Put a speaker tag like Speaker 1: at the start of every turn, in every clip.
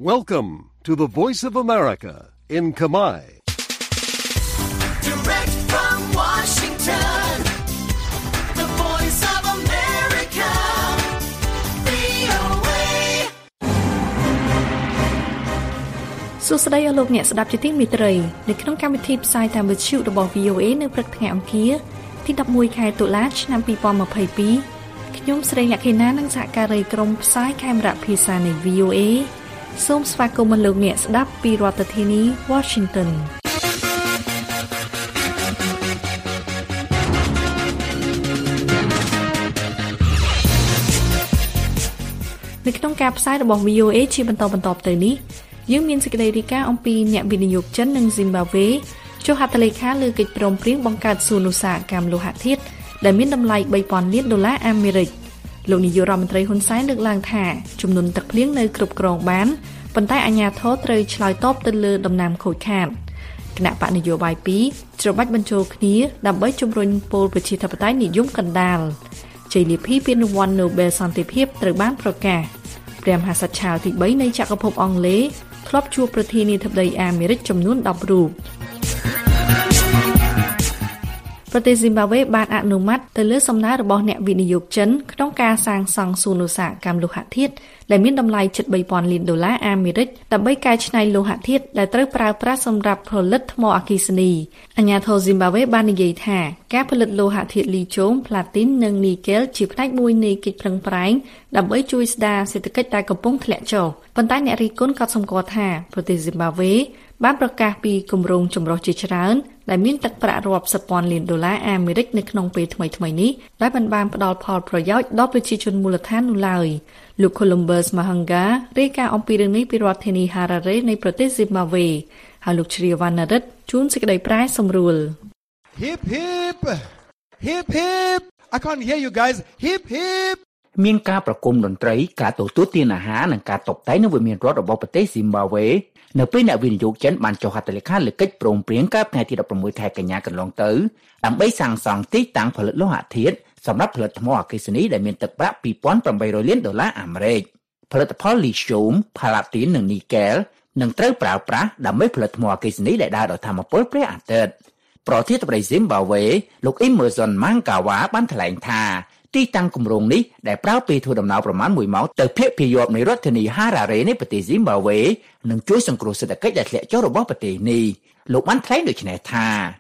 Speaker 1: Welcome to the Voice of America in Khmer.
Speaker 2: Direct from Washington, the Voice of America, VOA.
Speaker 3: សួស្តីអស់លោកអ្នកស្ដាប់ជាទីមេត្រីនៅក្នុងកម្មវិធីផ្សាយតាមវិទ្យុរបស់ VOA នៅព្រឹកថ្ងៃអង្គារទី11ខែតុលាឆ្នាំ2022ខ្ញុំស្រីលក្ខិណានិងសហការីក្រុមផ្សាយខេមរៈភាសានៃ VOA សូមស្វាគមន៍លោកអ្នកស្ដាប់ពីរដ្ឋធានី Washington នៅក្នុងការផ្សាយរបស់ VOA ជាបន្តទៅនេះយើងមានសេចក្តីរាយការណ៍អំពីអ្នកវិនិយោគចិននិងស៊ីមបាវេចុះហត្ថលេខាលើកិច្ចព្រមព្រៀងបង្កើតសួនឧស្សាហកម្មលោហៈធាតុដែលមានតម្លៃ$3,000 លានអាមេរិកលោកនាយករដ្ឋមន្ត្រីហ៊ុនសែនលើកឡើងថាចំនួនទឹកភ្លៀងនៅគ្រប់គ្រងបានប៉ុន្តែអាជ្ញាធរត្រូវឆ្លើយតបទៅលើដំណាំខូចខាតគណៈបកនយោបាយ2ច្របាច់បញ្ចូលគ្នាដើម្បីជំរុញពលប្រជាធិបតេយ្យនិយមកណ្ដាលជ័យលាភីពានរង្វាន់ Nobel សន្តិភាពត្រូវបានប្រកាសព្រះមហាក្សត្រឆាលទី3នៃចក្រភពអង់គ្លេសធ្លាប់ជួបប្រធានាធិបតីអាមេរិកចំនួន10រូបប្រទេសស៊ីមបាវេបានអនុម័តទៅលើសំណើរបស់អ្នកវិនិយោគចិនក្នុងការសាងសង់សួនឧស្សាហកម្មលោហៈធាតុដែលមានតម្លៃជិត$3,000 លានអាមេរិកដើម្បីកែច្នៃលោហៈធាតុដែលត្រូវប្រើប្រាស់សម្រាប់ផលិតថ្មអគ្គិសនីអាជ្ញាធរស៊ីមបាវេបាននិយាយថាការផលិតលោហៈធាតុលីចូម ផ្លាទីន និងនីកែលជាផ្នែកមួយនៃកិច្ចប្រឹងប្រែងដើម្បីជួយស្ដារសេដ្ឋកិច្ចដែលកំពុងធ្លាក់ចុះប៉ុន្តែអ្នករិះគន់ក៏សម្គាល់ថាប្រទេសស៊ីមបាវេបានប្រកាសពីគម្រោងចម្រុះជាច្រើនដែលមានទឹកប្រាក់រាប់សិបពាន់លាន$អាមេរិកនៅក្នុងពេលថ្មីៗនេះដែលបានផ្ដល់ផលប្រយោជន៍ដល់ប្រជាជនមូលដ្ឋាននោះឡើយលោក Columbus Mahanga រាយការណ៍អំពីរឿងនេះពីរដ្ឋធានី Harare នៃប្រទេស Zimbabwe ហើយលោកជ្រាវវណ្ណរិទ្ធជួនសេចក្តីប្រែសម្រួល
Speaker 4: Hip hip hip hip I can't hear you guys hip hip
Speaker 5: មានការប្រគំតន្ត្រីការទទួលទានអាហារនិងការតុបតែងនៅវិមានរដ្ឋរបស់ប្រទេស Zimbabwe នៅពេលអ្នកវិនិយោគចិនបានចុះហត្ថលេខាលើកិច្ចព្រមព្រៀងកាលពីថ្ងៃទី16ខែកញ្ញាកន្លងទៅដើម្បីសាងសង់ទីតាំងផលិតលោហៈធាតុសម្រាប់ផលិតថ្មអគ្គិសនីដែលមានទឹកប្រាក់$2,800 លានអាមេរិកផលិតផលលីស្យូម ផ្លាទីន និងនីកែលនឹងត្រូវប្រើប្រាស់ដើម្បីផលិតថ្មអគ្គិសនីដែលដើរដោយថាមពលព្រះអាទិត្យប្រធានាធិបតី Zimbabwe លោក Emmerson Mnangagwa បានថ្លែងថាទីតាំងគម្រោងនេះដែលប្រើពេលធ្វើដំណើរប្រមាណ1ម៉ោងទៅភាគពាយ័ព្យនៃរដ្ឋធានី Harare នៃប្រទេស Zimbabwe នឹងជួយសង្គ្រោះសេដ្ឋកិច្ចដែលធ្លាក់ចុះរបស់ប្រទេសនេះលោកបានថ្លែងដូចនេះថា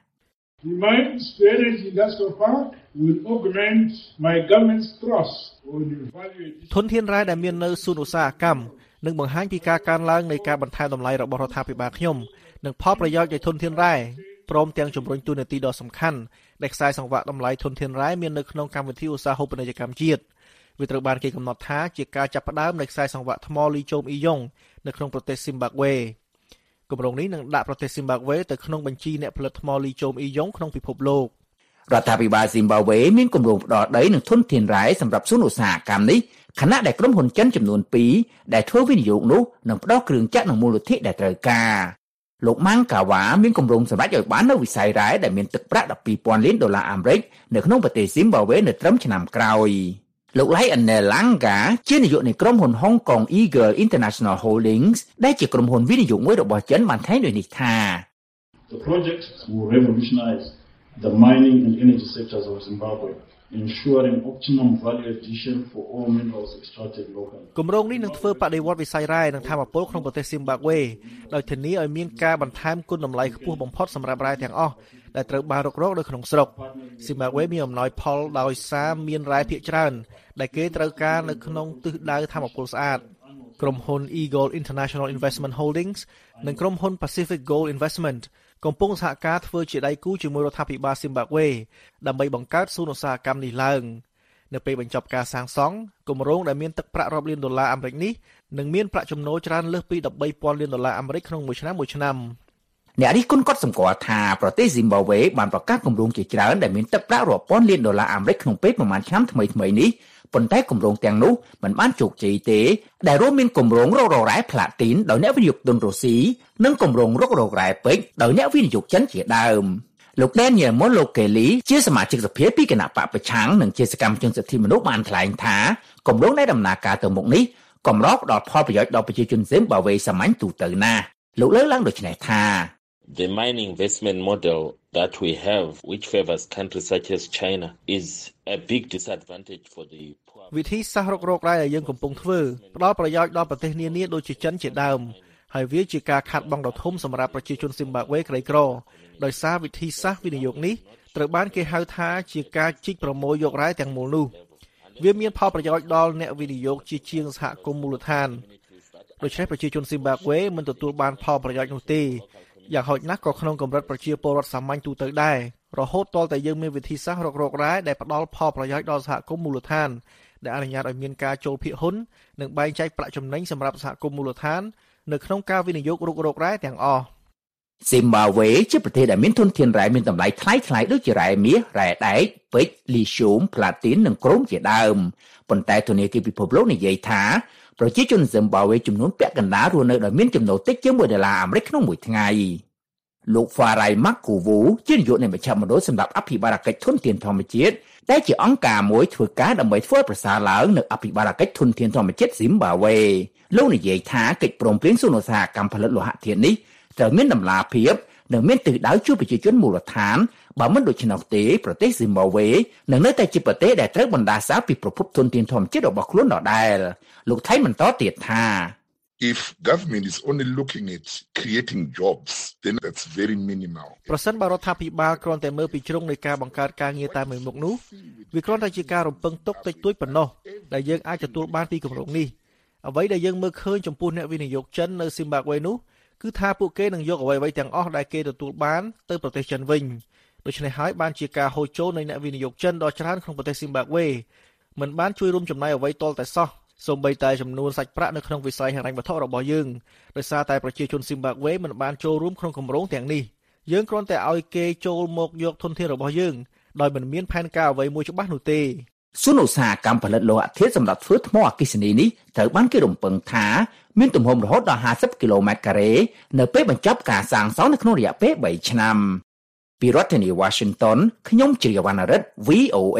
Speaker 6: The mines Spirit Industrial Park will augment my government's thrust on the value addition
Speaker 7: ធនធានរ៉ែដែលមាននៅសួនឧស្សាហកម្មនឹងបង្ហាញពីការកើនឡើងនៃការបន្ថែមតម្លៃរបស់រដ្ឋាភិបាលខ្ញុំនិងផលប្រយោជន៍នៃធនធានរ៉ែព្រមទាំងជំរុញតួនាទីដ៏សំខាន់ដែលខ្សែសង្វាក់តម្លៃធនធានរ៉ែមាននៅក្នុងកម្មវិធីឧស្សាហូបនីយកម្មជាតិវាត្រូវបានគេកំណត់ថាជាការចាប់ផ្ដើមនៃខ្សែសង្វាក់ថ្មលីចូមអ៊ីយ៉ុងនៅក្នុងប្រទេសស៊ីមបាវេគម្រោងនេះនឹងដាក់ប្រទេសស៊ីមបាវេទៅក្នុងបញ្ជីអ្នកផលិតថ្មលីចូមអ៊ីយ៉ុងក្នុងពិភពលោក
Speaker 5: រដ្ឋាភិបាលស៊ីមបាវេមានគម្រោងផ្ដល់ដីនិងធនធានរ៉ែសម្រាប់សួនឧស្សាហកម្មនេះខណៈដែលក្រុមហ៊ុនចិនចំនួន2ដែលធ្វើវិនិយោគនោះនឹងផ្ដល់គ្រឿងចក្រនិងមូលធនដែលត្រូវការលោកម៉ាងកាវ៉ាមានគម្រោងសម្រាប់ឲ្យបាននៅវិស័យរ៉ែដែលមានទឹកប្រាក់$12,000 លានអាមេរិកនៅក្នុងប្រទេសស៊ីមបាវេនៅត្រឹមឆ្នាំក្រោយលោក Lionel Langa ជានាយកនៃក្រុមហ៊ុន Hong Kong Eagle International Holdings ដែលជាក្រុមហ៊ុនវិនិយោគមួយរបស់ចិនបានថ្លែងដូចនេះថា
Speaker 6: The project will revolutionize the mining and energy sectors of Zimbabwe ensuring optimum value addition for all minerals extracted locally
Speaker 7: គម្រោងនេះនឹងធ្វើបដិវត្តន៍វិស័យរ៉ែនិងថាមពលក្នុងប្រទេសស៊ីមបាវេដោយធានាឲ្យមានការបន្ថែមគុណតម្លៃខ្ពស់បំផុតសម្រាប់រ៉ែទាំងអស់ដែលត្រូវបានរុករកនៅក្នុងស្រុកស៊ីមបាវេមានអំណោយផលដោយសារមានរ៉ែភាគច្រើនដែលគេត្រូវការនៅក្នុងទិសដៅថាមពលស្អាតក្រុមហ៊ុន Eagle International Investment Holdings និងក្រុមហ៊ុន Pacific Gold Investment កំពុងសហការធ្វើជាដៃគូជាមួយរដ្ឋាភិបាលស៊ីមបាវេដើម្បីបង្កើតសួនឧស្សាហកម្មនេះឡើងនៅពេលបញ្ចប់ការសាងសង់គម្រោងដែលមានទឹកប្រាក់រាប់លាន$អាមេរិកនេះនឹងមានប្រាក់ចំណូលច្រើនលើសពី$13,000 លានអាមេរិកក្នុងមួយឆ្នាំ
Speaker 5: អ្នករិះគន់គាត់សម្គាល់ថាប្រទេសស៊ីមបាវេបានប្រកាសគម្រោងជាច្រើនដែលមានទឹកប្រាក់រាប់ពាន់លាន$អាមេរិកក្នុងពេលប្រមាណឆ្នាំថ្មីៗនេះប៉ុន្តែគម្រោងទាំងនោះមិនបានជោគជ័យទេដែលរួមមានគម្រោងរករករ៉ែផ្លាទីនដោយអ្នកវិនិយោគទុនរុស្ស៊ីនិងគម្រោងរករករ៉ែពេជ្រដោយអ្នកវិនិយោគចិនជាដើមលោក Daniel Molokeli ជាសមាជិកសភាពីគណៈបកប្រឆាំងនិងជាសកម្មជនសិទ្ធិមនុស្សបានថ្លែងថាគម្រោងដែលដំណើរការទៅមុខនេះកំរោបដល់ផលប្រយោជន៍ដល់ប្រជាជនស៊ីមបាវេសាមញ្ញទូទៅណាលោកលើកឡើងដូចនេះថា
Speaker 8: The mining investment model that we have, which favors countries such as China, is a big disadvantage for the poor.
Speaker 7: វិធីសាស្ត្ររុករករ៉ែដែលយើងកំពុងធ្វើផ្ដល់ប្រយោជន៍ដល់ប្រទេសនានាដូចជាចិនជាដើមហើយវាជាការខាត់បងដ៏ធំសម្រាប់ប្រជាជនស៊ីមបាវេក្រីក្រដោយសារវិធីសាស្ត្រវិនិយោគនេះត្រូវបានគេហៅថាជាការជីកប្រមូលយករ៉ែទាំងមូលនោះវាមានផលប្រយោជន៍ដល់អ្នកវិនិយោគជាជាងសហគមន៍មូលដ្ឋានដូច្នេះប្រជាជនស៊ីមបាវេមិនទទួលបានផលប្រយោជន៍នោះទេយ៉ាងហោចណាស់ក៏ក្នុងកម្រិតប្រជាពលរដ្ឋសាមញ្ញទូទៅដែររហូតទាល់តែយើងមានវិធីសាស្ត្ររុករករ៉ែដែលផ្ដល់ផលប្រយោជន៍ដល់សហគមន៍មូលដ្ឋានដែលអនុញ្ញាតឲ្យមានការចូលភាគហ៊ុននិងបែងចែកប្រាក់ចំណេញសម្រាប់សហគមន៍មូលដ្ឋាននៅក្នុងការវិនិយោគរុករករ៉ែទាំងអស់
Speaker 5: ស៊ីមបាវេជាប្រទេសដែលមានធនធានរ៉ែមានតម្លៃថ្លៃៗដូចជារ៉ែមាសរ៉ែដែកពេជ្រលីស្យូមផ្លាទីននិងក្រូមជាដើមប៉ុន្តែធនាគារពិភពលោកនិយាយថាប្រជាជនស៊ីមបាវេចំនួនពាក់កណ្ដាលរស់នៅដោយមានចំណូលតិចជាង$1អាមេរិកក្នុងមួយថ្ងៃលោក Farai Makuvu ជានាយកនៃមជ្ឈមណ្ឌលសម្រាប់អភិបាលកិច្ចធនធានធម្មជាតិដែលជាអង្គការមួយធ្វើការដើម្បីធ្វើប្រសើរឡើងនៅអភិបាលកិច្ចធនធានធម្មជាតិស៊ីមបាវេលោកនិយាយថាកិច្ចព្រមព្រៀងសន្និសីទកម្មផលិតលោហៈធាតុនេះត្រូវមានតម្លាភាពនិងមានទិសដៅជួយប្រជាជនមូលដ្ឋានបើមិនដូច្នោះទេប្រទេសស៊ីមបាវេនឹងនៅតែជាប្រទេសដែលត្រូវបណ្ដាសាពីប្រភពធនធានធម្មជាតិរបស់ខ្លួនដដែលលោកថៃបន្តទៀតថា
Speaker 9: If government is only looking at creating jobs, then that's very minimal.
Speaker 7: ប្រសិនបើរដ្ឋាភិបាលគ្រាន់តែមើលពីជ្រុងនៃការបង្កើតការងារតែមួយមុខនោះវាគ្រាន់តែជាការរំពឹងទុកតិចតួចប៉ុណ្ណោះដែលយើងអាចទទួលបានពីគម្រោងនេះអ្វីដែលយើងមើលឃើញចំពោះអ្នកវិនិយោគចិននៅស៊ីមបាវេនោះគឺថាពួកគេនឹងយកអ្វីៗទាំងអស់ដែលគេទទួលបានទៅប្រទេសចិនវិញដូច្នេះហើយបានជាការហូរចូលនៃអ្នកវិនិយោគចិនដ៏ច្រើនក្នុងប្រទេសស៊ីមបាវេមិនបានជួយរួមចំណែកអ្វីទាល់តែសោះសូម្បីតែចំនួនសាច់ប្រាក់នៅក្នុងវិស័យហិរញ្ញវត្ថុរបស់យើងដោយសារតែប្រជាជនស៊ីមបាវេមិនបានចូលរួមក្នុងគម្រោងទាំងនេះយើងគ្រាន់តែឲ្យគេចូលមកយកធនធានរបស់យើងដោយមិនមានផែនការអ្វីមួយច្បាស់នោះទេ
Speaker 5: សន្និសីទកម្មផលិតលោហៈធាតុសម្រាប់ធ្វើថ្មអគ្គិសនីនេះត្រូវបានគេរំពឹងថាមានទំហំរហូតដល់50គីឡូម៉ែត្រការ៉េនៅពេលបញ្ចប់ការសាងសង់នៅក្នុងរយៈពេល3ឆ្នាំពីរដ្ឋធានី Washington ខ្ញុំជ្រាវណ្ណរិទ្ធ VOA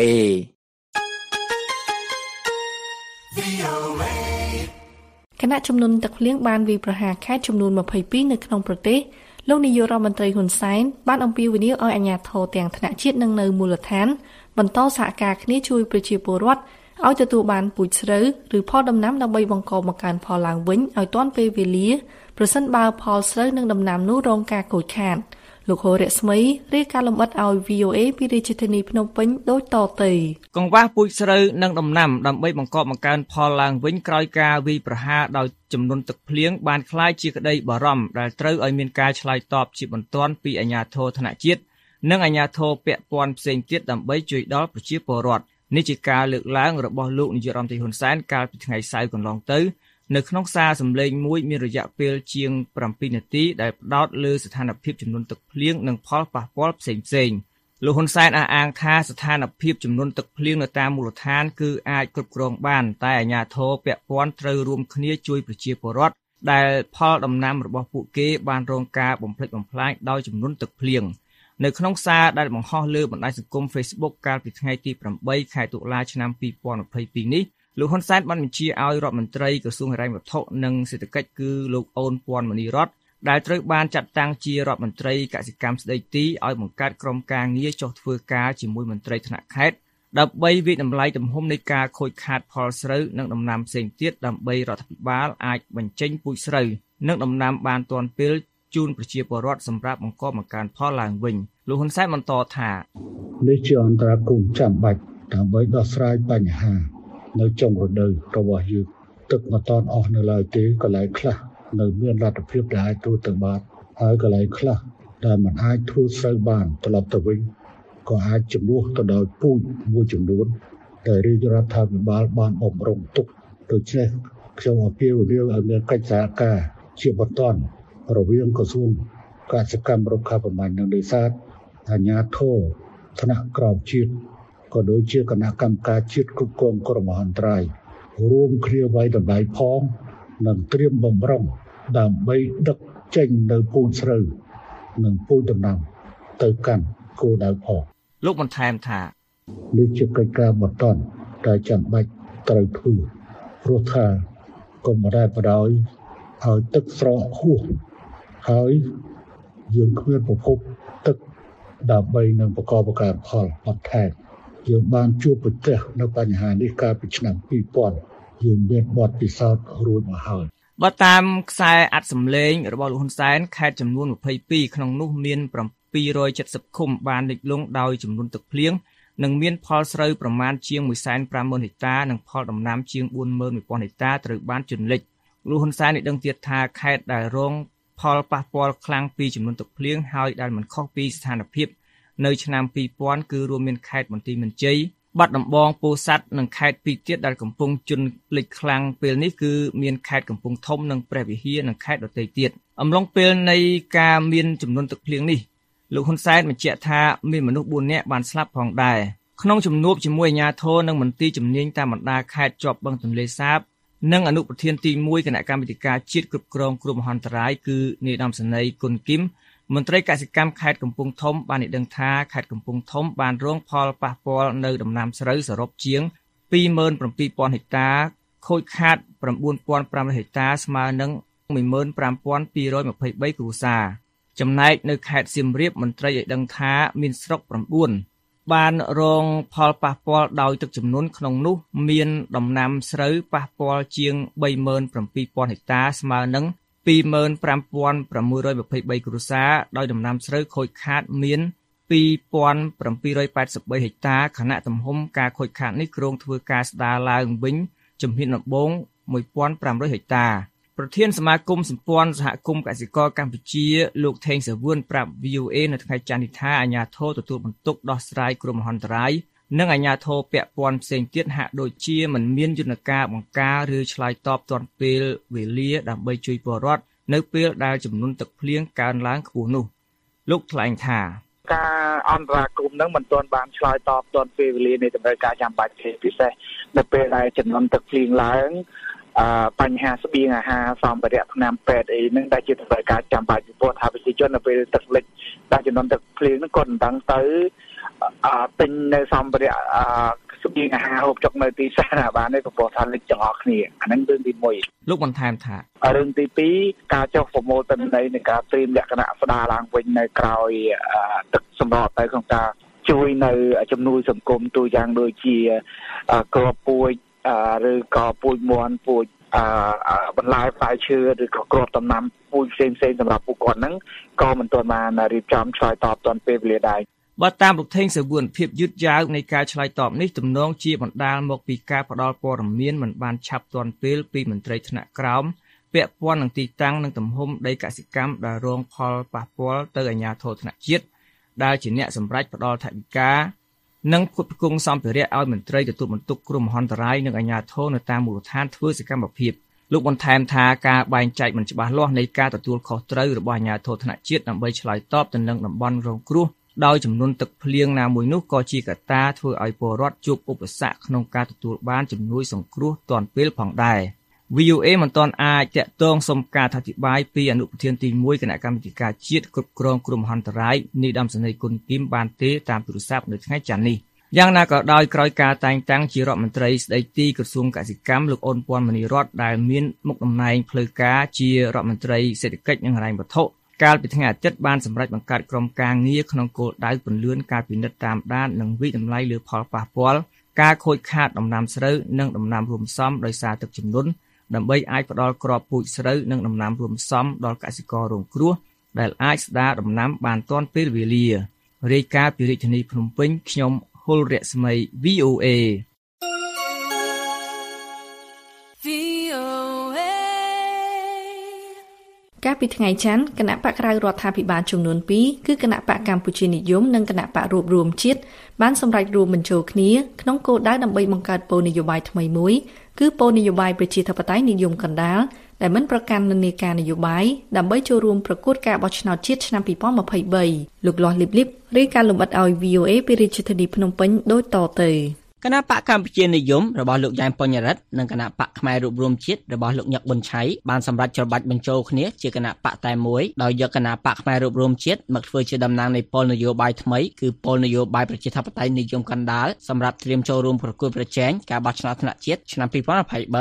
Speaker 3: គណៈជំនុំទឹកភ្លៀងបានវាយប្រហារខេត្តចំនួន22នៅក្នុងប្រទេសលោកនាយករដ្ឋមន្ត្រីហ៊ុនសែនបានអំពាវនាវឲ្យអាជ្ញាធរទាំងថ្នាក់ជាតិនិងនៅមូលដ្ឋានបន្តសហការគ្នាជួយប្រជាពលរដ្ឋឲ្យទទួលបានពូជស្រូវឬផលដំណាំដើម្បីបង្កបង្កើនផលឡើងវិញឲ្យទាន់ពេលវេលាប្រសិនបើផលស្រូវនិងដំណាំនោះរងការខូចខាតលោកហូរស្មីរាយការណ៍លម្អិតឲ្យ VOA ពីរាជធានីភ្នំពេញដូចតទៅ
Speaker 10: កង្វះពូជស្រូវនិងដំណាំដើម្បីបង្កបង្កើនផលឡើងវិញក្រោយការវាយប្រហារដោយចំនួនទឹកភ្លៀងបានคล้ายជាក្តីបារម្ភដែលត្រូវឲ្យមានការឆ្លើយតបជាបន្ទាន់ពីអាជ្ញាធរថ្នាក់ជាតិនិងអាជ្ញាធរពាក់ព័ន្ធផ្សេងទៀតដើម្បីជួយដល់ប្រជាពលរដ្ឋនេះជាការលើកឡើងរបស់លោកនាយករដ្ឋមន្ត្រីហ៊ុនសែនកាលពីថ្ងៃសៅរ៍កន្លងទៅនៅក្នុងសារសម្លេងមួយមានរយៈពេលជាង7នាទីដែលផ្ដោតលើស្ថានភាពចំនួនទឹកភ្លៀងនិងផលប៉ះពាល់ផ្សេងៗលោកហ៊ុនសែនអះអាងថាស្ថានភាពចំនួនទឹកភ្លៀងនៅតាមមូលដ្ឋានគឺអាចគ្រប់គ្រងបានតែអាជ្ញាធរពាក់ព័ន្ធត្រូវរួមគ្នាជួយប្រជាពលរដ្ឋដែលផលដំណាំរបស់ពួកគេបានរងការបំផ្លិចបំផ្លាញដោយចំនួនទឹកភ្លៀងនៅក្នុងសារដែលបង្ហោះលើបណ្ដាញសង្គម Facebook កាលពីថ្ងៃទី8ខែតុលាឆ្នាំ2022នេះលោកហ៊ុនសែនបានបញ្ជាឲ្យរដ្ឋមន្ត្រីក្រសួងហិរញ្ញវត្ថុនិងសេដ្ឋកិច្ចគឺលោកអូនពាន់មនីរតដែលត្រូវបានចាត់តាំងជារដ្ឋមន្ត្រីកសិកម្មស្ដីទីឲ្យបង្កើតក្រុមការងារចុះធ្វើការជាមួយមន្ត្រីថ្នាក់ខេត្តដើម្បីវិនិច្ឆ័យតម្លៃទំហំនៃការខូចខាតផលស្រូវនិងដំណាំផ្សេងទៀតដើម្បីរដ្ឋាភិបាលអាចបញ្ចេញពូជស្រូវនិងដំណាំបានទាន់ពេលជូនប្រជាពលរដ្ឋសម្រាប់បង្កបង្កើនផលឡើងវិញលោកហ៊ុនសែនបន្តថា
Speaker 11: នេះជាអន្តរាគមន៍ចាំបាច់ដើម្បីដោះស្រាយបញ្ហានៅចុងរដូវរបស់យើងទឹកមិនតាន់អស់នៅឡើយទេកន្លែងខ្លះនៅមានលទ្ធភាពដែលអាចធ្វើទៅបានហើយកន្លែងខ្លះដែលមិនអាចធ្វើស្រូវបានត្រឡប់ទៅវិញក៏អាចជំនួសទៅដោយពូជមួយចំនួនដែលរាជរដ្ឋាភិបាលបានបំរុងទុកដូច្នេះខ្ញុំអំពាវនាវឲ្យមានកិច្ចសហការជាបន្ទាន់រវាងក្រសួងកសិកម្មរុក្ខាប្រមាញ់និងនេសាទអាជ្ញាធរថ្នាក់ក្រោមជាតិក៏ដូចជាគណៈកម្មការជាតិគ្រប់គ្រងគ្រោះមហន្តរាយរួមគ្នាវាយតម្លៃផងនិងត្រៀមបំរុងដើម្បីដឹកចេញនៅពូជស្រូវនិងពូជដំណាំទៅកាន់គោលដៅផង
Speaker 10: លោកបន្ថែមថា
Speaker 11: នេះជាកិច្ចការបន្ទាន់ដែលចាំបាច់ត្រូវធ្វើព្រោះថាកុំបដិបដោយឲ្យទឹកស្រកហួសហើយយើងគ្មានប្រភពទឹកដើម្បីនឹងប្រកបការផលបន្ថែមយើងបានជួបប្រទះនៅបញ្ហានេះកាលពីឆ្នាំ2000យើងមានបទពិសោធន៍រួចមកហើយ
Speaker 10: បើតាមខ្សែអត្ថសម្លេងរបស់លោកហ៊ុនសែនខេត្តចំនួន22ក្នុងនោះមាន770ឃុំបានលិចលង់ដោយចំនួនទឹកភ្លៀងនិងមានផលស្រូវប្រមាណជាង 150,000 ហិកតានិងផលដំណាំជាង 41,000 ហិកតាត្រូវបានជន់លិចលោកហ៊ុនសែនបានដឹងទៀតថាខេត្តដែលរងផលប៉ះពាល់ខ្លាំងពីចំនួនទឹកភ្លៀងហើយដែលមិនខុសពីស្ថានភាពនៅឆ្នាំ2000គឺរួមមានខេត្តបន្ទាយមានជ័យបាត់ដំបងពោធិ៍សាត់និងខេត្តពីរទៀតដែលកំពុងជន់លិចខ្លាំងពេលនេះគឺមានខេត្តកំពង់ធំនិងព្រះវិហារនិងខេត្តដទៃទៀតអំឡុងពេលនៃការមានចំនួនទឹកភ្លៀងនេះលោកហ៊ុនសែនបញ្ជាក់ថាមានមនុស្ស4នាក់បានស្លាប់ផងដែរក្នុងជំនួបជាមួយអាជ្ញាធរនិងមន្ត្រីជំនាញតាមបណ្ដាខេត្តជាប់បឹងទន្លេសាបនិងអនុប្រធានទី1គណៈកម្មាធិការជាតិគ្រប់គ្រងគ្រោះមហន្តរាយគឺនាយឧត្តមសេនីយ៍គុណគឹមមន្ត្រីកសិកម្មខេត្តកំពង់ធំបានឲ្យដឹងថាខេត្តកំពង់ធំបានរងផលប៉ះពាល់នៅដំណាំស្រូវសរុបជាង 27,000 ហិកតាខូចខាត 9,500 ហិកតាស្មើនឹង 15,223 គ្រួសារចំណែកនៅខេត្តសៀមរាបមន្ត្រីឲ្យដឹងថាមានស្រុក9បានរងផលប៉ះពាល់ដោយទឹកជំនន់ក្នុងនោះមានដំណាំស្រូវប៉ះពាល់ជាង 37,000 ហិកតាស្មើនឹង 25,623 គ្រួសារដោយដំណាំស្រូវខូចខាតមាន 2,783 ហិកតាខណៈទំហំការខូចខាតនេះគ្រោងធ្វើការស្ដារឡើងវិញជំហានដំបូង 1,500 ហិកតាប្រធានសមាគមសម្ព័ន្ធសហគមន៍កសិករកម្ពុជាលោកថេងសាវឿនប្រាប់ VOA នៅថ្ងៃច័ន្ទនេះថាអាជ្ញាធរទទួលបន្ទុកដោះស្រាយគ្រោះមហន្តរាយនិងអាជ្ញាធរពាក់ព័ន្ធផ្សេងទៀតហាក់ដូចជាមិនមានយន្តការបង្ការឬឆ្លើយតបទាន់ពេលវេលាដើម្បីជួយពលរដ្ឋនៅពេលដែលចំនួនទឹកភ្លៀងកើនឡើងខ្ពស់នោះលោកថ្លែងថា
Speaker 12: ការអន្តរាគមន៍នឹងមិនទាន់បានឆ្លើយតបទាន់ពេលវេលានៃតម្រូវការចាំបាច់ទេពិសេសនៅពេលដែលចំនួនទឹកភ្លៀងឡើងបញ្ហាស្បៀងអាហារសម្ភារៈថ្នាំពេទ្យអីហ្នឹងដែលជាតម្រូវការចាំបាច់ពីព្រោះថាប្រជាជននៅពេលទឹកលិចដែលចំនួនទឹកភ្លៀងហ្នឹងគាត់មិនដឹងទៅទិញនៅសម្ភារៈស្បៀងអាហារហូបចុកនៅទីផ្សារបានទេព្រោះថាលិចទាំងអស់គ្នាអាហ្នឹងរឿងទី1
Speaker 10: លោកបន្ថែមថា
Speaker 12: រឿងទី2ការចុះប្រមូលទិន្នន័យនៃការត្រៀមលក្ខណៈស្ដារឡើងវិញនៅក្រោយទឹកសម្រក់ទៅក្នុងការជួយនៅជំនួយសង្គមទូយ៉ាងដូចជាគ្រាប់ពូជឬក៏ពូជមាន់ពូជបន្លែផ្លែឈើឬក៏គ្រាប់ដំណាំពូជផ្សេងៗសម្រាប់ពួកគាត់ហ្នឹងក៏មិនទាន់បានរៀបចំឆ្លើយតបទាន់ពេលវេលាដែរ
Speaker 10: បើតាមលោកថេងសាវឿនភាពយឺតយ៉ាវនៃការឆ្លើយតបនេះទំនងជាបណ្ដាលមកពីការផ្ដល់ព័ត៌មានមិនបានឆាប់ទាន់ពេលពីមន្ត្រីថ្នាក់ក្រោមពាក់ព័ន្ធនឹងទីតាំងនិងទំហំដីកសិកម្មដែលរងផលប៉ះពាល់ទៅអាជ្ញាធរថ្នាក់ជាតិដែលជាអ្នកសម្រេចផ្ដល់ថវិកានិងផ្គត់ផ្គង់សម្ភារៈឲ្យមន្ត្រីទទួលបន្ទុកគ្រោះមហន្តរាយនិងអាជ្ញាធរនៅតាមមូលដ្ឋានធ្វើសកម្មភាពលោកបន្ថែមថាការបែងចែកមិនច្បាស់លាស់នៃការទទួលខុសត្រូវរបស់អាជ្ញាធរថ្នាក់ជាតិដើម្បីឆ្លើយតបទៅនឹងតំបន់រងគ្រោះដោយចំនួនទឹកភ្លៀងណាមួយនោះក៏ជាកត្តាធ្វើឲ្យពលរដ្ឋជួបឧបសគ្គក្នុងការទទួលបានជំនួយសង្គ្រោះទាន់ពេលផងដែរ VOA មិនទាន់អាចតាក់ទងសុំការអធិប្បាយពីអនុប្រធានទី1គណៈកម្មាធិការជាតិគ្រប់គ្រងគ្រោះមហន្តរាយនាយឧត្តមសេនីយ៍គុណគឹមបានទេតាមទូរស័ព្ទនៅថ្ងៃច័ន្ទនេះយ៉ាងណាក៏ដោយក្រោយការតែងតាំងជារដ្ឋមន្ត្រីស្ដីទីក្រសួងកសិកម្មលោកអូនពាន់មនីរតន៍ដែលមានមុខតំណែងផ្លូវការជារដ្ឋមន្ត្រីសេដ្ឋកិច្ចនិងហិរញ្ញវត្ថុកាលពីថ្ងៃអាទិត្យបានសម្រេចបង្កើតក្រុមការងារក្នុងគោលដៅពន្លឿនការពិនិត្យតាមដាននិងវិតម្លៃលើផលប៉ះពាល់ការខូចខាតដំណាំស្រូវនិងដំណាំរួមផ្សំដោយសារទឹកជំនន់ដើម្បីអាចផ្ដល់គ្រាប់ពូជស្រូវនិងដំណាំរួមផ្សំដល់កសិកររងគ្រោះដែលអាចស្ដារដំណាំបានទាន់ពេលវេលារាយការណ៍ពីរាជធានីភ្នំពេញខ្ញុំហុលរស្មី VOA
Speaker 3: កាលពីថ្ងៃច័ន្ទគណៈបកក្រៅរដ្ឋាភិបាលចំនួន2គឺគណៈបកកម្ពុជានិយមនិងគណៈបករួបរวมជាតិបានសម្រេចរួមបញ្ចូលគ្នាក្នុងគោលដៅដើម្បីបង្កើតគោលនយោបាយថ្មីមួយគឺគោលនយោបាយប្រជាធិបតេយ្យនិយមកណ្ដាលដែលមិនប្រកាន់និន្នាការនយោបាយដើម្បីចូលរួមប្រកួតការបោះឆ្នោតជាតិឆ្នាំ2023លោកលាស់លីបលីបរាយការណ៍លម្អិតឲ្យ VOA ពីរាជធានីភ្នំពេញដូចតទៅ
Speaker 13: គណៈបកកម្ពុជានិយមរបស់លោកយ៉ែមបញ្ញរិទ្ធនិងគណៈបកផ្នែករួបរวมជាតិរបស់លោកញឹកប៊ុនឆៃបានសម្រេចច្របាច់បញ្ចូលគ្នាជាគណៈបកតែមួយដោយយកគណៈបកផ្នែករួបរวมជាតិមកធ្វើជាតំណាងនៃពលនយោបាយថ្មីគឺពលនយោបាយប្រជាធិបតេយ្យនិយមកណ្ដាលសម្រាប់ត្រៀមចូលរួមប្រកួតប្រជែងការបោះឆ្នោតថ្នាក់ជាតិឆ្នាំ2023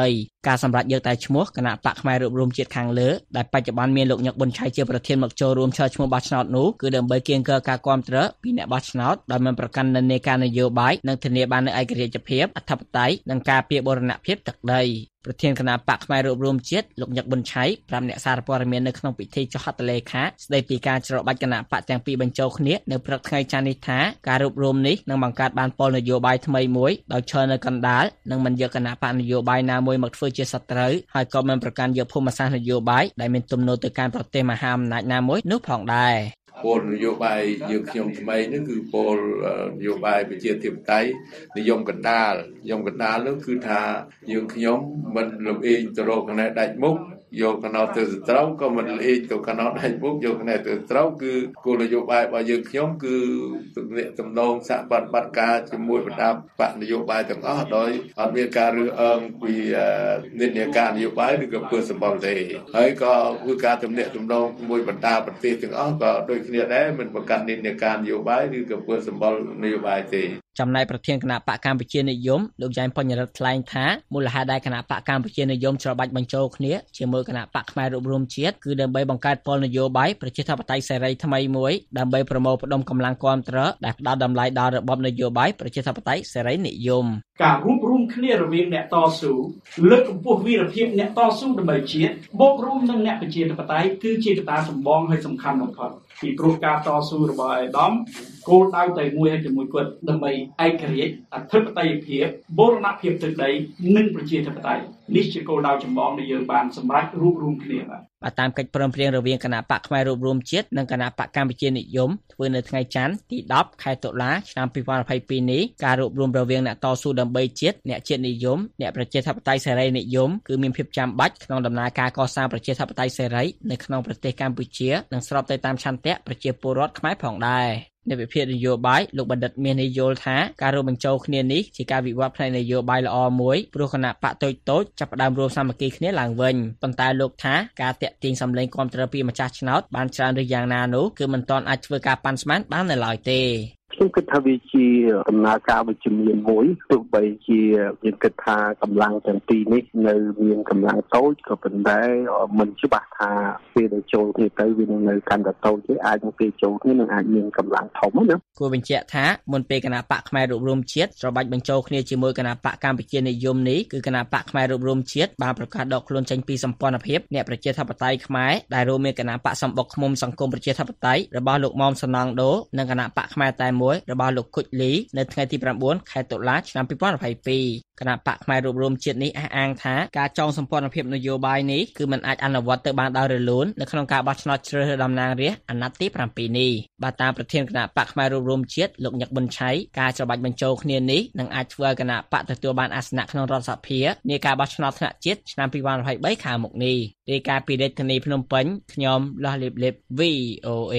Speaker 13: ការសម្រេចយកតែឈ្មោះគណៈបកផ្នែករួបរวมជាតិខាងលើដែលបច្ចុប្បន្នមានលោកញឹកប៊ុនឆៃជាប្រធានមកចូលរួមឆ្លឈ្មោះបោះឆ្នោតនោះគឺដើម្បីកៀងគរការគាំទ្រពីអ្នកបោះឆ្នោតដោយមិនប្រកាន់និន្នាការនយោបាយនិងធានាបាននូវឯករាជ្យភាពអធិបតេយ្យនិងការពារបូរណភាពទឹកដីប្រធានគណៈបកផ្នែករួបរวมជាតិលោកញឹកប៊ុនឆៃប្រាប់អ្នកសារព័ត៌មាននៅក្នុងពិធីចុះហត្ថលេខាស្ដីពីការច្របាច់គណៈបកទាំងពីរបញ្ចូលគ្នានៅព្រឹកថ្ងៃច័ន្ទនេះថាការរួបរวมនេះនឹងបង្កើតបានពលនយោបាយថ្មីមួយដោយឈរនៅកណ្ដាលនិងមិនយកគណៈបកនយោបាយណាមួយមកធ្វើជាសត្រូវហើយក៏មិនប្រកាន់យកភូមិសាស្ត្រនយោបាយដែលមានទំនោរទៅកាន់ប្រទេសមហាអំណាចណាមួយនោះផងដែរ
Speaker 14: ពលនយោបាយយើងខ្ញុំថ្មីនេះគឺពលនយោបាយប្រជាធិបតេយ្យនិយមកណ្ដាលនោះគឺថាយើងខ្ញុំមិនលំអៀងទៅរកគណៈដាច់មុខយកកណោតទៅត្រូវក៏មិនលៀងទៅកណោតដាច់មុខយកគណៈទៅត្រូវគឺគោលនយោបាយរបស់យើងខ្ញុំគឺទំនងសហប្រតិបត្តិការជាមួយបណ្ដាបកនយោបាយទាំងអស់ដោយអត់មានការរើសអើងពីនិន្នាការនយោបាយឬក៏ពើសម្បល់ទេហើយក៏គឺការទំនាក់ទំនងជាមួយបណ្ដាប្រទេសទាំងអស់ក៏ដូចគ្នាដែរមិនប្រកាន់និន្នាការនយោបាយឬក៏ពើសម្បល់នយោបាយទេ
Speaker 13: ចំណែកប្រធានគណៈបកកម្ពុជានិយមលោកយ៉ែមបញ្ញរិទ្ធថ្លែងថាមូលហេតុដែលគណៈបកកម្ពុជានិយមច្របាច់បញ្ចូលគ្នាជាមួយគណៈបកផ្នែករួបរวมជាតិគឺដើម្បីបង្កើតពលនយោបាយប្រជាធិបតេយ្យសេរីថ្មីមួយដើម្បីប្រមូលផ្ដុំកម្លាំងគាំទ្រដែលផ្ដល់តម្លៃដល់របបនយោបាយប្រជាធិបតេយ្យសេរីនិយម
Speaker 15: ការរួបរวมគ្នារវាងអ្នកតស៊ូលើកកម្ពស់វីរភាពអ្នកតស៊ូដើម្បីជាតិបូករួមនឹងអ្នកប្រជាធិបតេយ្យគឺជាកត្តាចម្បងហើយសំខាន់បំផុតពីព្រោះការតស៊ូរបស់អាយដាមគោលដៅតែមួយហើយជាមួយគាត់ដើម្បីឯករាជ្យអធិបតេយ្យភាពបូរណភាពទឹកដីនិងប្រជាធិបតេយ្យនេះជាគោលដៅចម្បងដែលយើងបានសម្រេចរួបរวมគ្នា
Speaker 13: បាទតាមកិច្ចព្រមព្រៀងរវាងគណៈបកផ្នែករួបរวมជាតិនិងគណៈបកកម្ពុជានិយមធ្វើនៅថ្ងៃច័ន្ទទី10ខែតុលាឆ្នាំ2022នេះការរួបរวมរវាងអ្នកតស៊ូដើម្បីជាតិអ្នកជាតិនិយមអ្នកប្រជាធិបតេយ្យសេរីនិយមគឺមានភាពចាំបាច់ក្នុងដំណើរការកសាងប្រជាធិបតេយ្យសេរីនៅក្នុងប្រទេសកម្ពុជានិងស្របទៅតាមឆន្ទៈប្រជាពលរដ្ឋខ្មែរផងដែរในវិភាគនយោបាយលោកបណ្ឌិតមាននយោយល់ថាការរួមបញ្ចូលគ្នានេះជាការវិវត្តផ្នែកនយោបាយល្អមួយព្រោះគណៈបកតូចចាប់ផ្ដើមរួមសាមគ្គីគ្នាឡើងវិញប៉ុន្តែលោកថាការតាក់ទាញសម្លេងគាំទ្រពីម្ចាស់ឆ្នោតបានច្រើនឬយ៉ាងណានោះគឺមិនទាន់អាចធ្វើការប៉ាន់ស្មានបាននៅឡើយទេ
Speaker 16: ខ្ញុំគិតថាវាជាដំណើរការវិជ្ជមានមួយទោះបីជាយើងគិតថាកម្លាំងទាំងពីរនេះនៅមានកម្លាំងតូចក៏ប៉ុន្តែមិនច្បាស់ថាពេលដែលចូលគ្នាទៅវានឹងនៅកាន់តែតូចទេអាចនឹងពេលចូលគ្នានឹងអាចមានកម្លាំងធំណា
Speaker 13: គួរបញ្ជាក់ថាមុនពេលគណៈបកផ្នែករួបរวมជាតិច្របាច់បញ្ចូលគ្នាជាមួយគណៈបកកម្ពុជានិយមនេះគឺគណៈបកផ្នែករួបរวมជាតិបានប្រកាសដកខ្លួនចេញពីសម្ព័ន្ធភាពអ្នកប្រជាធិបតេយ្យខ្មែរដែលរួមមានគណៈបកសម្បុកឃុំសង្គមប្រជាធិបតេយ្យរបស់លោកមុំសំណងដូនិងគណៈបកខ្មែរតែមួយរបស់លោកគុជលីនៅថ្ងៃទី9ខែតុលាឆ្នាំ2022គណៈបកផ្នែករួបរวมជាតិនេះអះអាងថាការចងសម្ព័ន្ធភាពនយោបាយនេះគឺមិនអាចអនុវត្តទៅបានដោយរលូននៅក្នុងការបោះឆ្នោតជ្រើសរើសតំណាងរាស្ត្រអាណត្តិទី7នេះបាទតាមប្រធានគណៈបកផ្នែករួបរวมជាតិលោកញឹកប៊ុនឆៃការច្របាច់បញ្ចូលគ្នានេះនឹងអាចធ្វើឲ្យគណៈបកទទួលបានអាសនៈក្នុងរដ្ឋសភានាការបោះឆ្នោតថ្នាក់ជាតិឆ្នាំ2023ខាងមុខនេះរាយការណ៍ពីរាជធានីភ្នំពេញខ្ញុំលាស់លីបលីប VOA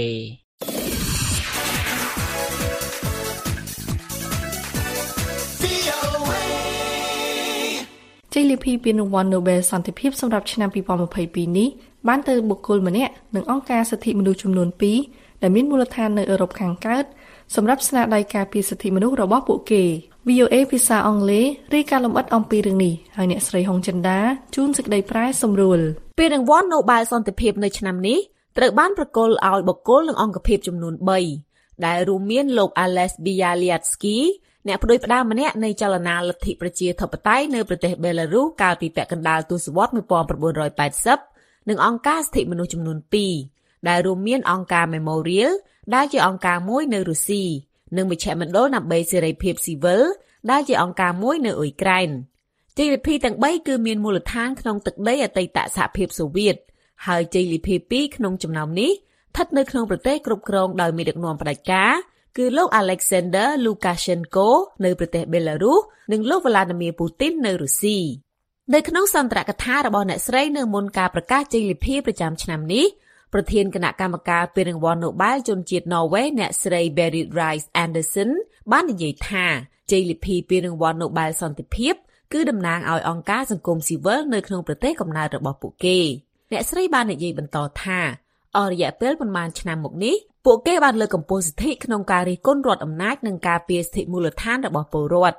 Speaker 3: ជ័យលាភីពានរង្វាន់ Nobel សន្តិភាពសម្រាប់ឆ្នាំ2022នេះបានទៅបុគ្គលម្នាក់និងអង្គការសិទ្ធិមនុស្សចំនួន2ដែលមានមូលដ្ឋាននៅអឺរ៉ុបខាងកើតសម្រាប់ស្នាដៃការពារសិទ្ធិមនុស្សរបស់ពួកគេ VOA ភាសាអង់គ្លេសរាយការណ៍លម្អិតអំពីរឿងនេះហើយអ្នកស្រីហុងចិន្តាជួនសេចក្តីប្រែសម្រួល
Speaker 17: ពានរង្វាន់ Nobel សន្តិភាពនៅឆ្នាំនេះត្រូវបានប្រគល់ឲ្យបុគ្គលនិងអង្គភាពចំនួន3ដែលរួមមានលោក Ales Bialiatskyអ្នកផ្ដួចផ្ដើមម្នាក់នៃចលនាលទ្ធិប្រជាធិបតេយ្យនៅប្រទេសបេឡារុសកាលពីពាក់កណ្ដាលទសវត្សរ៍1980និងអង្គការសិទ្ធិមនុស្សចំនួន2ដែលរួមមានអង្គការ Memorial ដែលជាអង្គការមួយនៅរុស្ស៊ីនិងមជ្ឈមណ្ឌលដើម្បីសេរីភាពស៊ីវិលដែលជាអង្គការមួយនៅអ៊ុយក្រែនជ័យលាភីទាំង3គឺមានមូលដ្ឋានក្នុងទឹកដីអតីតសហភាពសូវៀតហើយជ័យលាភី2ក្នុងចំណោមនេះស្ថិតនៅក្នុងប្រទេសគ្រប់គ្រងដោយមេដឹកនាំផ្ដាច់ការគឺលោក Alexander Lukashenko នៅប្រទេសបេឡារុសនិងលោក Vladimir Putin នៅរុស្ស៊ីនៅក្នុងសន្ទរកថារបស់អ្នកស្រីនៅមុនការប្រកាសជ័យលាភីប្រចាំឆ្នាំនេះប្រធានគណៈកម្មការពានរង្វាន់ Nobel ជនជាតិន័រវេសអ្នកស្រី Berit Reiss-Andersen បាននិយាយថាជ័យលាភីពានរង្វាន់ Nobel សន្តិភាពគឺតំណាងឲ្យអង្គការសង្គមស៊ីវិលនៅក្នុងប្រទេសកំណើតរបស់ពួកគេអ្នកស្រីបាននិយាយបន្តថាអស់រយៈពេលប្រមាណឆ្នាំមកនេះពួកគេបានលើកកម្ពស់សិទ្ធិក្នុងការរិះគន់រដ្ឋអំណាចនិងការពារសិទ្ធិមូលដ្ឋានរបស់ពលរដ្ឋ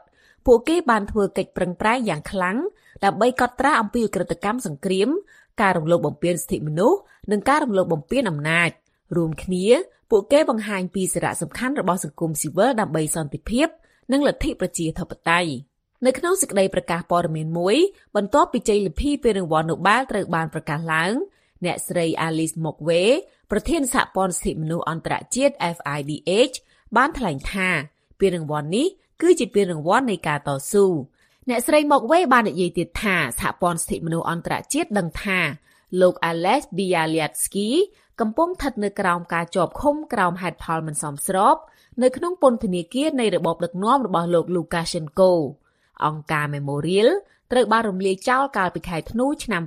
Speaker 17: ពួកគេបានធ្វើកិច្ចប្រឹងប្រែងយ៉ាងខ្លាំងដើម្បីកត់ត្រាអំពីឧក្រិដ្ឋកម្មសង្គ្រាមការរំលោភបំពានសិទ្ធិមនុស្សនិងការរំលោភបំពានអំណាចរួមគ្នាពួកគេបង្ហាញពីសារៈសំខាន់របស់សង្គមស៊ីវិលដើម្បីសន្តិភាពនិងលទ្ធិប្រជាធិបតេយ្យនៅក្នុងសេចក្តីប្រកាសព័ត៌មានមួយបន្ទាប់ពីជ័យលាភីពានរង្វាន់ Nobel ត្រូវបានប្រកាសឡើងអ្នកស្រី Alice Mokwei ប្រធានសហព័ន្ធសិទ្ធិមនុស្សអន្តរជាតិ FIDH បានថ្លែងថាពានរង្វាន់នេះគឺជាពានរង្វាន់នៃការតស៊ូអ្នកស្រី Mokwei បាននិយាយទៀតថាសហព័ន្ធសិទ្ធិមនុស្សអន្តរជាតិដឹងថាលោក Ales Bialiatski កំពុងស្ថិតនៅក្រោមការជាប់ឃុំក្រោមហេតុផលមិនសមស្របនៅក្នុងពន្ធនាគារនៃរបបដឹកនាំរបស់លោក Lukashenko អង្គការ Memorial ត្រូវបានរំលាយចោលកាលពីខែធ្នូឆ្នាំ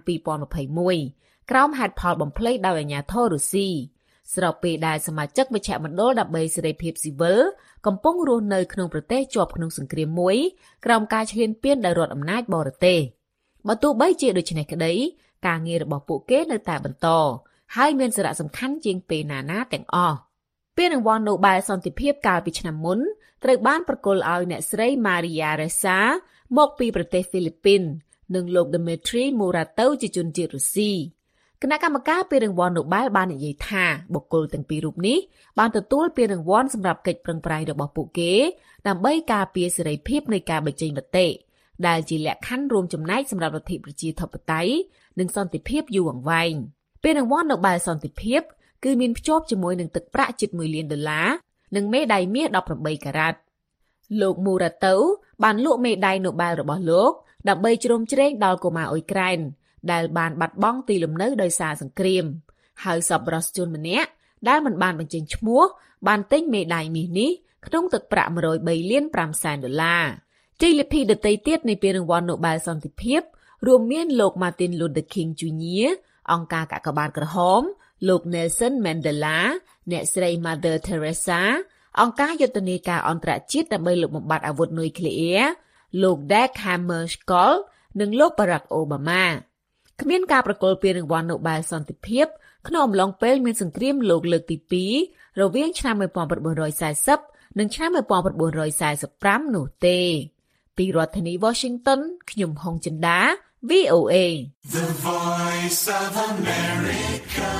Speaker 17: 2021ក្រោមហេតុផលបំភ្លៃដោយអាជ្ញាធររុស្ស៊ីស្របពេលដែលសមាជិកមជ្ឈមណ្ឌលដើម្បីសេរីភាពស៊ីវិលកំពុងរស់នៅក្នុងប្រទេសជាប់ក្នុងសង្គ្រាមមួយក្រោមការឈ្លានពានដោយរដ្ឋអំណាចបរទេសបើទោះបីជាដូច្នេះក្តីការងាររបស់ពួកគេនៅតែបន្តហើយមានសារៈសំខាន់ជាងពេលណាទាំងអស់ពានរង្វាន់ Nobel សន្តិភាពកាលពីឆ្នាំមុនត្រូវបានប្រគល់ឲ្យអ្នកស្រី Maria Ressa មកពីប្រទេសហ្វីលីពីននិងលោក Dmitry Muratov ជាជនជាតិរុស្ស៊ីគណៈកម្មការពានរង្វាន់ Nobel បាននិយាយថាបុគ្គលទាំងពីររូបនេះបានទទួលពានរង្វាន់សម្រាប់កិច្ចប្រឹងប្រែងរបស់ពួកគេដើម្បីការពារសេរីភាពនៃការបញ្ចេញមតិដែលជាលក្ខខណ្ឌរួមចំណែកសម្រាប់លទ្ធិប្រជាធិបតេយ្យនិងសន្តិភាពយូរអង្វែងពានរង្វាន់ Nobel សន្តិភាពគឺមានភ្ជាប់ជាមួយនឹងទឹកប្រាក់ជិត$1 លាននិងមេដាយមាស18ការ៉ាត់លោក Muratov បានលក់មេដាយ Nobel របស់លោកដើម្បីជ្រោមជ្រែងដល់កុមារអ៊ុយក្រែនដែលបានបាត់បង់ទីលំនៅដោយសារសង្គ្រាមហើយសប្បុរសជនម្នាក់ដែលមិនបានបញ្ចេញឈ្មោះបានទិញមេដាយមាសនេះក្នុងទឹកប្រាក់$103.5 លានជ័យលាភីដទៃទៀតនៃពានរង្វាន់ Nobel សន្តិភាពរួមមានលោក Martin Luther King Jr. អង្គការកាកបាទក្រហមលោក Nelson Mandela អ្នកស្រី Mother Teresa អង្គការយុទ្ធនាការអន្តរជាតិដើម្បីលុបបំបាត់អាវុធនុយក្លេអ៊ែរលោក Dag Hammarskjöld និងលោក Barack Obama គ្មានការប្រគល់ពានរង្វាន់ Nobel សន្តិភាពក្នុងអំឡុងពេលមានសង្គ្រាមលោកលើកទី2រវាងឆ្នាំ1940និងឆ្នាំ1945នោះទេពីរដ្ឋធានី Washington ខ្ញុំហុងចិន្តា VOA
Speaker 2: The Voice of America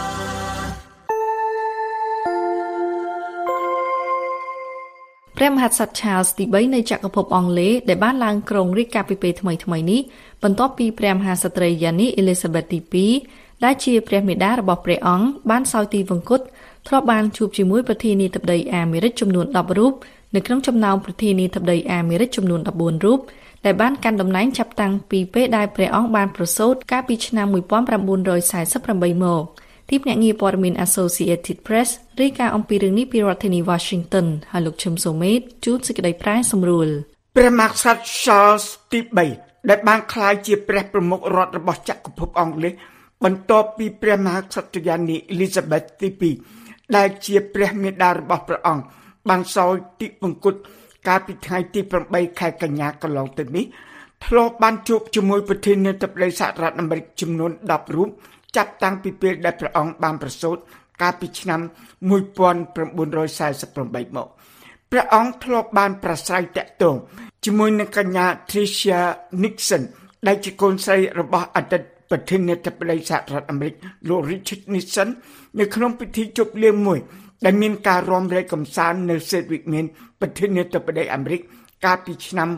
Speaker 3: ព្រះមហាក្សត្រ Charles ទី3នៃចក្រភពអង់គ្លេសដែលបានឡើងគ្រងរាជ្យកាលពីពេលថ្មីៗនេះបន្ទាប់ពីព្រះមហាក្សត្រីយ៉ានី Elizabeth ទី2ដែលជាព្រះមេដារបស់ព្រះអង្គបានសោយទីវង្គតធ្លាប់បានជួបជាមួយប្រធានាធិបតីអាមេរិកចំនួន10រូបនៅក្នុងចំណោមប្រធានាធិបតីអាមេរិកចំនួន14រូបដែលបានកាន់តំណែងចាប់តាំងពីពេលដែលព្រះអង្គបានប្រសូតកាលពីឆ្នាំ1948មកទីភ្នាក់ងារព័ត៌មាន Associated Press រាយការណ៍អំពីរឿងនេះពីរដ្ឋធានី Washington ហើយលោកឈឹមសូមេតជួនសេចក្តីប្រាយសម្រួល
Speaker 18: ព្រះមហាក្សត្រ Charles ទី3ដែលបានក្លាយជាព្រះប្រមុខរដ្ឋរបស់ចក្រភពអង់គ្លេសបន្ទាប់ពីព្រះមហាក្សត្រយ៉ានី Elizabeth ទី2ដែលជាព្រះមេដារបស់ព្រះអង្គបានសោយទីវង្គតកាលពីថ្ងៃទី8ខែកញ្ញាកន្លងទៅនេះធ្លាប់បានជួបជាមួយប្រធានាធិបតីសហរដ្ឋអាមេរិកចំនួន10រូបចាប់តាំងពីពេលដែលព្រះអង្គបានប្រសូតកាលពីឆ្នាំ1948មកព្រះអង្គធ្លាប់បានប្រស្រ័យតាក់ទងជាមួយនឹងកញ្ញា Tricia Nixon ដែលជាកូនស្រីរបស់អតីតប្រធានាធិបតីសហរដ្ឋអាមេរិកលោក Richard Nixon នៅក្នុងពិធីជប់លៀងមួយដែលមានការរាំរែកកម្សាន្តនៅសេតវិមានប្រធានាធិបតីអាមេរិកកាលពីឆ្នាំ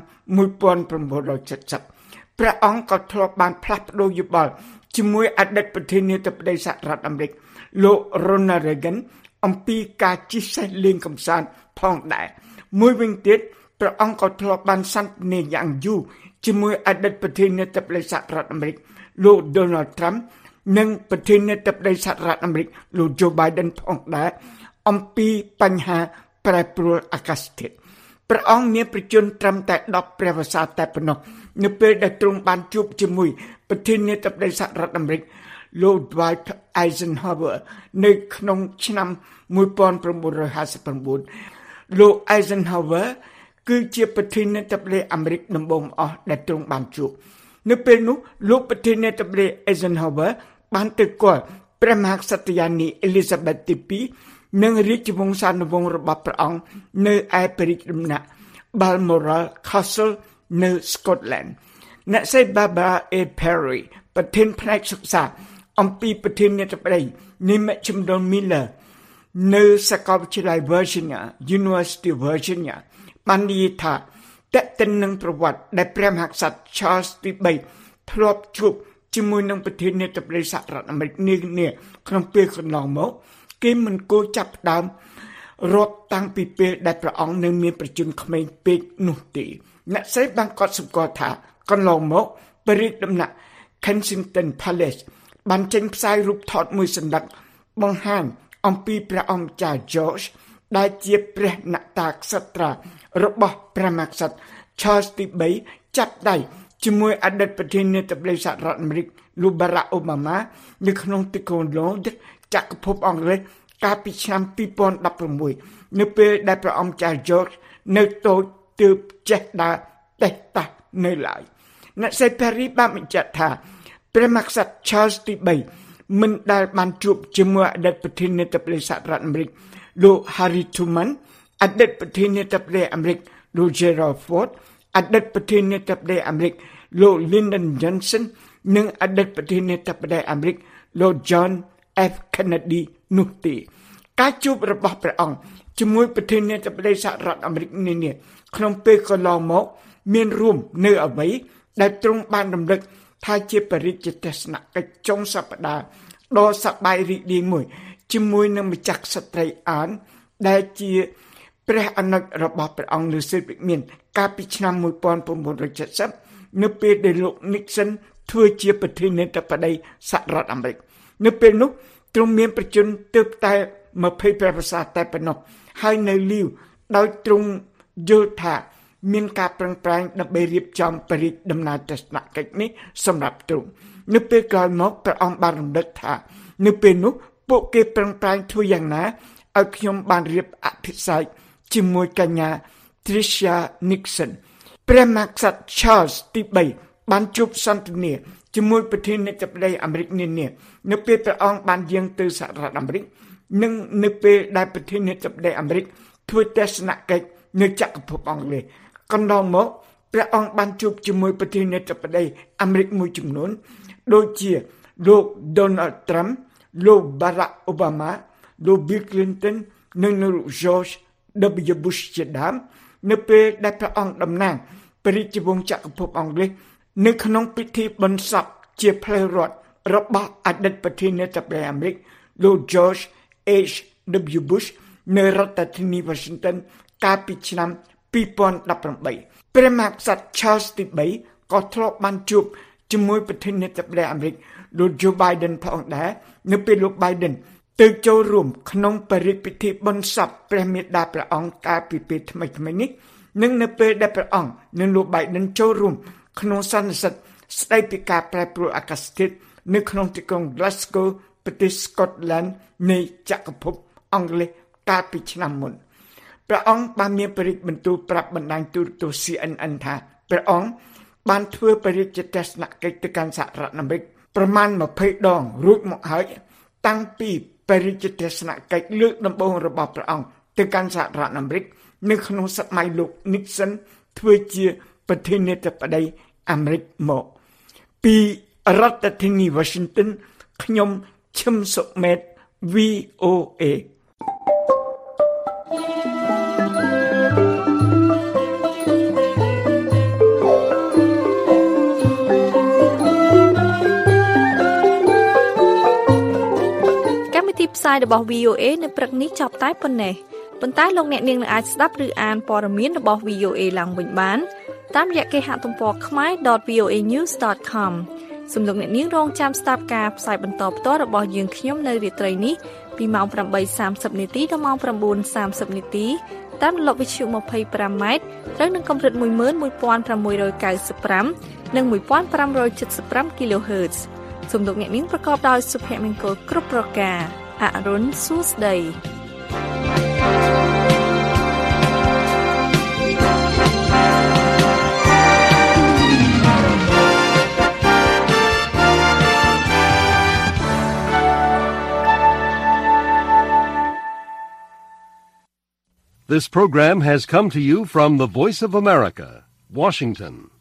Speaker 18: 1970ព្រះអង្គក៏ធ្លាប់បានផ្លាស់ប្ដូរយោបល់ជាមួយអតីតប្រធានាធិបតីសហរដ្ឋអាមេរិកលោក Ronald Reagan អំពីការជិះសេះលេងកម្សាន្តផងដែរមួយវិញទៀតព្រះអង្គក៏ធ្លាប់បានសន្ទនាយ៉ាងយូរជាមួយអតីតប្រធានាធិបតីសហរដ្ឋអាមេរិកលោក Donald Trump និងប្រធានាធិបតីសហរដ្ឋអាមេរិកលោក Joe Biden ផងដែរអំពីបញ្ហាប្រែប្រួលអាកាសធាតុព្រះអង្គមានប្រជជនត្រឹមតែ10ព្រះវស្សាតែប៉ុណ្ណោះនៅពេលដែលទ្រង់បានជួបជាមួយប្រធានាធិបតីសហរដ្ឋអាមេរិកលោក Dwight Eisenhower នៅក្នុងឆ្នាំ1959លោក Eisenhower គឺជាប្រធានាធិបតីអាមេរិកដំបូងអស់ដែលទ្រង់បានជួបនៅពេលនោះលោកប្រធានាធិបតី Eisenhower បានទៅគាល់ព្រះមហាក្សត្រយ៉ានី Elizabeth ទី2និងរាជវង្សានុវង្សរបស់ព្រះអង្គនៅឯព្រះរាជដំណាក់ Balmoral Castle នៅ Scotland អ្នកស្រី Barbara A. Perry ប្រធានផ្នែកសិក្សាអំពីប្រធានាធិបតីនៃមជ្ឈមណ្ឌល Miller នៅសាកលវិទ្យាល័យ Virginia University of Virginia បាននិយាយថាតេតិននឹងប្រវត្តិដែលព្រះមហាក្សត្រ Charles ទី 3 ធ្លាប់ជួបជាមួយនឹងប្រធានាធិបតីសហរដ្ឋអាមេរិកនានាក្នុងពេលកន្លងមកគេមិនគួរចាប់ផ្ដើមរាប់តាំងពីពេលដែលព្រះអង្គនៅមានប្រជជនក្មេងពេកនោះទេអ្នកស្រីបានកត់សម្គាល់ថាកន្លងមកព្រះរាជដំណាក់ Kensington Palace បានចេញផ្សាយរូបថតមួយសន្លឹកបង្ហាញអំពីព្រះអង្គម្ចាស់ George ដែលជាព្រះអ្នកតាក្សត្រារបស់ព្រះមហាក្សត្រ Charles ទី 3 ចាប់ដៃជាមួយអតីតប្រធានាធិបតីសហរដ្ឋអាមេរិកលោក Barack Obama នៅក្នុងទីក្រុង London ចក្រភពអង់គ្លេសកាលពីឆ្នាំ2016នៅពេលដែលព្រះអង្គម្ចាស់ George នៅតូចទើបចេះដើរតេះតាស់នៅឡើយអ្នកស្រី Perry បានបញ្ជាក់ថាព្រះមហាក្សត្រ Charles ទី 3 មិនដែលបានជួបជាមួយអតីតប្រធានាធិបតីសហរដ្ឋអាមេរិកលោក Harry Truman អតីតប្រធានាធិបតីអាមេរិកលោក Gerald Ford អតីតប្រធានាធិបតីអាមេរិកលោក Lyndon Johnson និងអតីតប្រធានាធិបតីអាមេរិកលោក John F Kennedy នោះទេការជួបរបស់ព្រះអង្គជាមួយប្រធានាធិបតីសហរដ្ឋអាមេរិកនានាក្នុងពេលកន្លងមកមានរួមនៅអ្វីដែលទ្រង់បានរំលឹកថាជាបរិយាទស្សនកិច្ចចុងសប្តាហ៍ដ៏សប្បាយរីករាយមួយជាមួយនឹងម្ចាស់ក្សត្រីអានដែលជាព្រះអនុជរបស់ព្រះអង្គលើសិទ្ធិវិមានកាលពីឆ្នាំ1970នៅពេលដែលលោក Nixon ធ្វើជាប្រធានាធិបតីសហរដ្ឋអាមេរិកនៅពេលនោះទ្រង់មានប្រជជនទើបតែ25ភាសាតែប៉ុណ្ណោះហើយនៅលីវដោយទ្រង់យល់ថាមានការប្រឹងប្រែងដើម្បីរៀបចំបរិយាដំណើរទស្សនកិច្ចនេះសម្រាប់ទ្រង់នៅពេលក្រោយមកព្រះអង្គបានរំលឹកថានៅពេលនោះពួកគេប្រឹងប្រែងធ្វើយ៉ាងណាឲ្យខ្ញុំបានរៀបអភិសេកជាមួយកញ្ញា Tricia Nixon ព្រះមហាក្សត្រ Charles ទី 3 បានជួបសន្ទនាជាមួយប្រធានាធិបតីអាមេរិកនានានៅពេលព្រះអង្គបានយាងទៅសហរដ្ឋអាមេរិកនិងនៅពេលដែលប្រធានាធិបតីអាមេរិកធ្វើទស្សនកិច្ចនៅចក្រភពអង់គ្លេសកន្លងមកព្រះអង្គបានជួបជាមួយប្រធានាធិបតីអាមេរិកមួយចំនួនដូចជាលោក Donald Trump លោក Barack Obama លោក Bill Clinton និងលោក George W. Bush ជាដើមនៅពេលដែលព្រះអង្គតំណាងព្រះរាជវង្សចក្រភពអង់គ្លេសនៅក្នុងពិធីបុណ្យសពជាផ្លូវរដ្ឋរបស់អតីតប្រធានាធិបតីអាមេរិកលោក George H.W. Bush នៅរដ្ឋធានី Washington កាលពីឆ្នាំ2018ព្រះមហាក្សត្រ Charles ទី 3 ក៏ធ្លាប់បានជួបជាមួយប្រធានាធិបតីអាមេរិកលោក Joe Biden ផងដែរនៅពេលលោក Biden ទៅចូលរួមក្នុងបរិយាពិធីបុណ្យសពព្រះមេដាព្រះអង្គកាលពីពេលថ្មីៗនេះនិងនៅពេលដែលព្រះអង្គនិងលោក Biden ចូលរួមក្នុងសន្និសីទស្ដីពីការប្រែប្រួលអាកាសធាតុនៅក្នុងទីក្រុង Glasgow ប្រទេស Scotland នៃចក្រភពអង់គ្លេសកាលពីឆ្នាំមុនព្រះអង្គបានមានបរិយាបន្ទូលប្រាប់បណ្ដាញទូរទស្សន៍ CNN ថាព្រះអង្គបានធ្វើបរិយាទស្សនកិច្ចទៅកាន់សហរដ្ឋអាមេរិកប្រមាណ20ដងរួចមកហើយតាំងពីបរិយាទស្សនកិច្ចលើកដំបូងរបស់ព្រះអង្គទៅកាន់សហរដ្ឋអាមេរិកនៅក្នុងសម័យលោក Nixon ធ្វើជាប្រធានាធិបតីអាមេរិកមកពីរដ្ឋធានី Washington ខ្ញុំឈឹមសុមេត VOA
Speaker 3: ផ្សាយរបស់ VOA នៅព្រឹកនេះចប់តែប៉ុណ្ណេះប៉ុន្តែលោកអ្នកនាងនឹងអាចស្ដាប់ឬអានព័ត៌មានរបស់ VOA ឡើងវិញបានតាមរយៈគេហទំព័រ khmer.voanews.com សូមលោកអ្នកនាងរងចាំស្ដាប់ការផ្សាយបន្តផ្ទាល់របស់យើងខ្ញុំនៅរាត្រីនេះពីម៉ោង 8:30 នាទីដល់ម៉ោង 9:30 នាទីតាមរលកវិទ្យុ 25 ម៉ែត្រត្រូវនឹងកម្រិត 11695 និង 1575 kHz សូមលោកអ្នកនាងប្រកបដោយសុភមង្គលគ្រប់ប្រការអរុនសួស្ដី
Speaker 1: This program has come to you from the Voice of America, Washington.